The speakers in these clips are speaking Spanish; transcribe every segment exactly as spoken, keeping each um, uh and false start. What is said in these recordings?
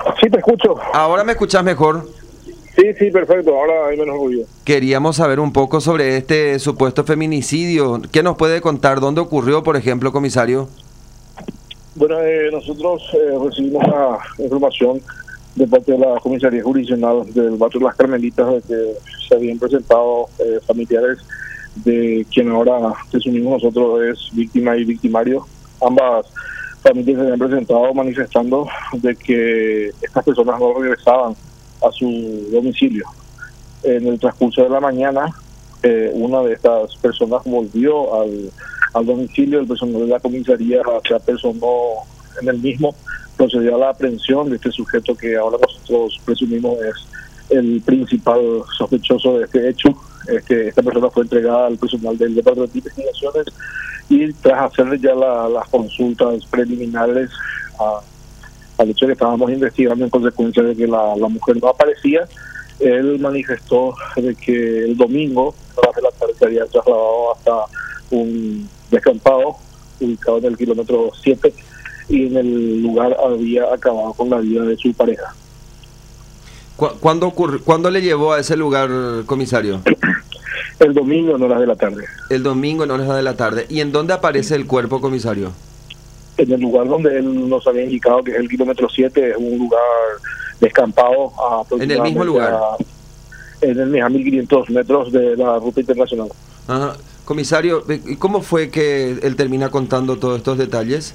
Sí, te escucho. ¿Ahora me escuchás mejor? Sí, sí, perfecto. Ahora hay menos ruido. Queríamos saber un poco sobre este supuesto feminicidio. ¿Qué nos puede contar? ¿Dónde ocurrió, por ejemplo, comisario? Bueno, eh, nosotros eh, recibimos la información de parte de la comisaría jurisdiccional del barrio Las Carmelitas de que se habían presentado eh, familiares de quien ahora presumimos nosotros es víctima y victimario. Ambas familias se habían presentado manifestando de que estas personas no regresaban a su domicilio. En el transcurso de la mañana, eh, una de estas personas volvió al, al domicilio, el personal de la comisaría se apersonó en el mismo, procedió a la aprehensión de este sujeto que ahora nosotros presumimos es el principal sospechoso de este hecho. Este, esta persona fue entregada al personal del Departamento de Investigaciones y tras hacerle ya la, las consultas preliminares a, al hecho de que estábamos investigando en consecuencia de que la, la mujer no aparecía, él manifestó de que el domingo, a las de la tarde, se había trasladado hasta un descampado ubicado en el kilómetro siete y en el lugar había acabado con la vida de su pareja. ¿Cuándo, ocurre, ¿Cuándo le llevó a ese lugar, comisario? El domingo en horas de la tarde. El domingo en horas de la tarde. ¿Y en dónde aparece el cuerpo, comisario? En el lugar donde él nos había indicado que es el kilómetro siete, es un lugar descampado. A ¿En el mismo lugar? A, en el, a mil quinientos metros de la ruta internacional. Ajá. Comisario, ¿y cómo fue que él termina contando todos estos detalles?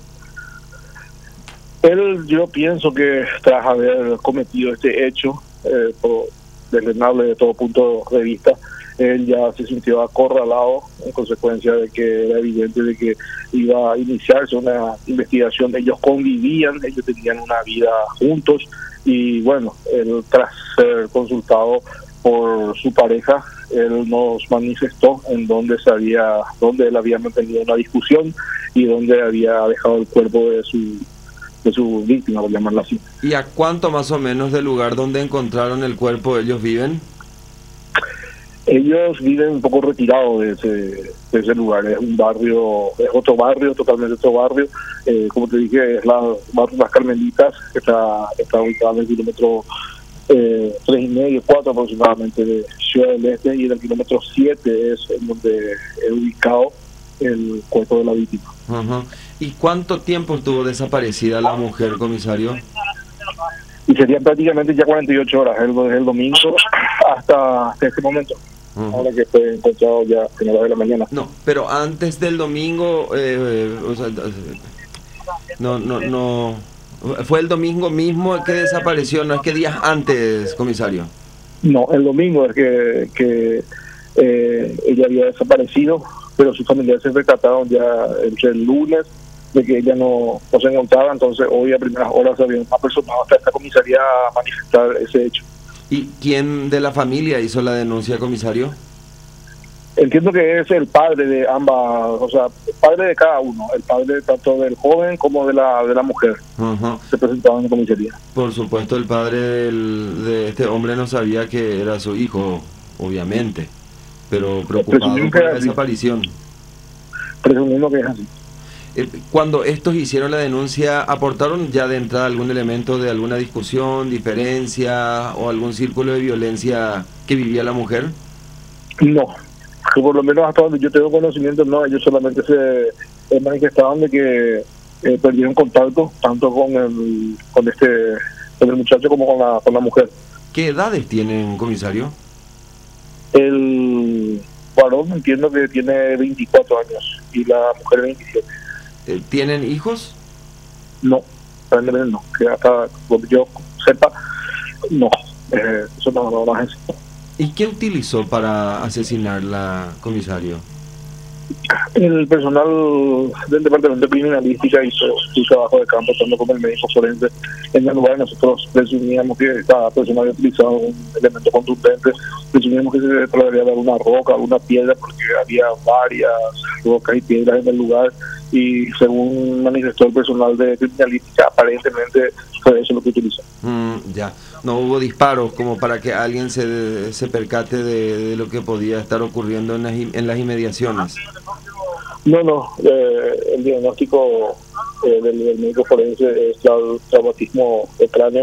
Él, yo pienso que tras haber cometido este hecho, eh, por, deslenable de todo punto de vista, él ya se sintió acorralado en consecuencia de que era evidente de que iba a iniciarse una investigación. Ellos convivían, ellos tenían una vida juntos y bueno, él tras ser consultado por su pareja, él nos manifestó en donde se había, donde él había mantenido una discusión y donde había dejado el cuerpo de su de su víctima, por llamarla así. ¿Y a cuánto más o menos del lugar donde encontraron el cuerpo ellos viven? Ellos viven un poco retirados de ese, de ese lugar. Es un barrio, es otro barrio, totalmente otro barrio. Eh, como te dije, es la barrio Las Carmelitas, que está, está ubicado en el kilómetro eh, tres y medio, cuatro aproximadamente de Ciudad del Este, y en el kilómetro siete es en donde es ubicado el cuerpo de la víctima. Uh-huh. ¿Y cuánto tiempo estuvo desaparecida la mujer, comisario? Y serían prácticamente ya cuarenta y ocho horas, desde el, el domingo hasta, hasta este momento. Uh-huh. Ahora que fue encontrado ya en horas de la mañana. No, pero antes del domingo, eh, o sea, no, no, no, fue el domingo mismo que desapareció, no es que días antes, comisario. No, el domingo es que, que eh, ella había desaparecido, pero sus familiares se percataron ya entre el lunes de que ella no, no se encontraba, entonces hoy a primeras horas se habían apersonado hasta esta comisaría a manifestar ese hecho. ¿Y quién de la familia hizo la denuncia, comisario? Entiendo que es el padre de ambas, o sea, el padre de cada uno, el padre tanto del joven como de la de la mujer. Uh-huh. Se presentaban en la comisaría. Por supuesto, el padre del, de este hombre no sabía que era su hijo, obviamente, pero preocupado por la desaparición. Presumiendo que es así. Cuando estos hicieron la denuncia, ¿aportaron ya de entrada algún elemento de alguna discusión, diferencia o algún círculo de violencia que vivía la mujer? No, que por lo menos hasta donde yo tengo conocimiento, no, ellos solamente se eh, manifestaban de que eh, perdieron contacto tanto con el con este con el muchacho como con la con la mujer. ¿Qué edades tienen, comisario? El varón entiendo que tiene veinticuatro años y la mujer veintisiete. ¿Tienen hijos? No, realmente no, que hasta donde yo sepa, no, eh, eso no, no, no es eso. ¿Y qué utilizó para asesinarla, comisario? El personal del Departamento de Criminalística hizo su trabajo de campo, tanto como el médico forense. En el lugar nosotros presumíamos que esta persona había utilizado un elemento contundente, presumíamos que se trataría de alguna roca, alguna piedra, porque había varias rocas y piedras en el lugar, y según manifestó el personal de Criminalística, aparentemente fue eso lo que utilizó. Mm, ya, no hubo disparos como para que alguien se, se percate de, de lo que podía estar ocurriendo en las, en las inmediaciones. No, no, eh, el diagnóstico eh, del, del médico forense es el traumatismo de cráneo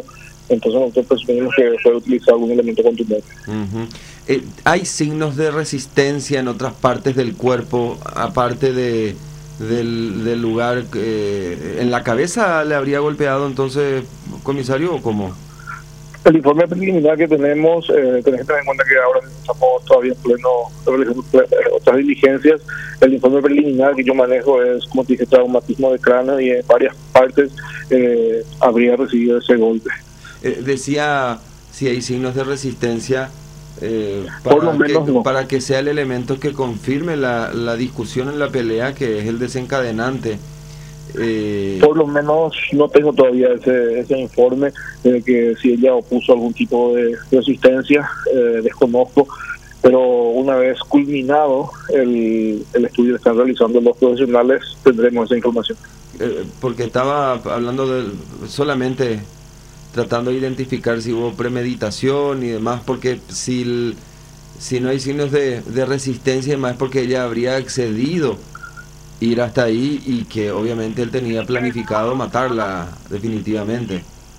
Entonces nosotros presumimos que fue utilizado algún elemento contundente. Uh-huh. eh, ¿Hay signos de resistencia en otras partes del cuerpo, aparte de del, del lugar? Eh, ¿En la cabeza le habría golpeado entonces, comisario, o cómo? El informe preliminar que tenemos, eh, tenés que tener en cuenta que ahora estamos todavía en pleno realizando otras diligencias. El informe preliminar que yo manejo es, como te dije, traumatismo de cráneo, y en varias partes eh, habría recibido ese golpe. Eh, decía si hay signos de resistencia, eh, para, Por lo menos que, no. para que sea el elemento que confirme la, la discusión en la pelea, que es el desencadenante. Eh, Por lo menos no tengo todavía ese, ese informe de que si ella opuso algún tipo de resistencia, eh, desconozco, pero una vez culminado el, el estudio que están realizando los profesionales, tendremos esa información. Eh, porque estaba hablando de solamente tratando de identificar si hubo premeditación y demás, porque si, el, si no hay signos de, de resistencia y demás, es porque ella habría accedido ir hasta ahí y que obviamente él tenía planificado matarla definitivamente.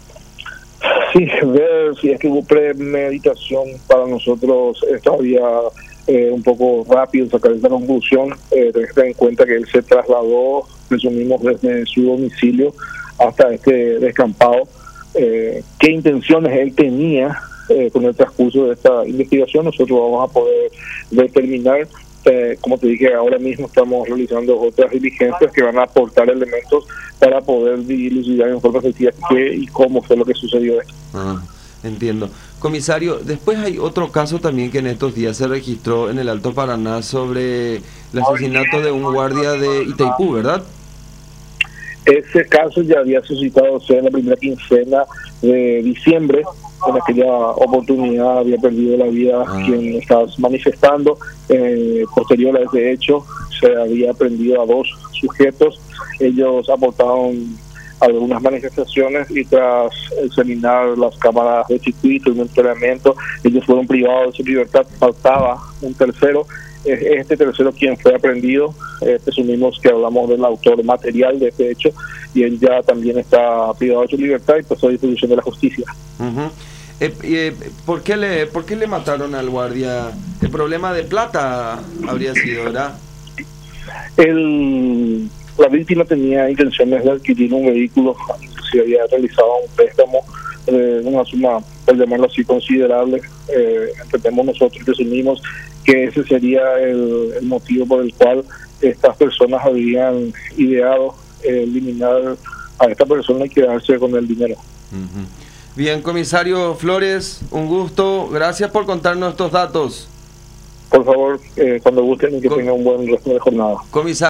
Sí, ver si es que hubo premeditación para nosotros es todavía eh, un poco rápido sacar esa conclusión. Eh, tenés que tener en cuenta que él se trasladó, presumimos, desde su domicilio hasta este descampado. Eh, ¿Qué intenciones él tenía eh, con el transcurso de esta investigación? Nosotros vamos a poder determinar. Eh, como te dije, ahora mismo estamos realizando otras diligencias que van a aportar elementos para poder dilucidar en forma efectiva qué y cómo fue lo que sucedió esto. Ah, entiendo. Comisario, después hay otro caso también que en estos días se registró en el Alto Paraná sobre el asesinato de un guardia de Itaipú, ¿verdad? Ese caso ya había suscitado, o sea, en la primera quincena de diciembre. En aquella oportunidad había perdido la vida ah. quien estaba manifestando. Eh, posterior a ese hecho, se había prendido a dos sujetos. Ellos aportaron algunas manifestaciones y tras examinar las cámaras de circuito y un entrenamiento, ellos fueron privados de su libertad. Faltaba un tercero. Este tercero, quien fue aprendido, eh, presumimos que hablamos del autor material de este hecho, y él ya también está privado de su libertad y pasó a disposición de la justicia. Uh-huh. eh, eh, ¿por qué le, por qué le mataron al guardia? ¿El problema de plata habría sido, verdad? El, la víctima tenía intenciones de adquirir un vehículo, se había realizado un préstamo de una suma, por llamarlo así, considerable. Eh, entendemos nosotros, presumimos que ese sería el, el motivo por el cual estas personas habían ideado eh, eliminar a esta persona y quedarse con el dinero. Uh-huh. Bien, comisario Flores, un gusto, gracias por contarnos estos datos. Por favor, eh, cuando gusten y que Com- tengan un buen resto de jornada. Comisario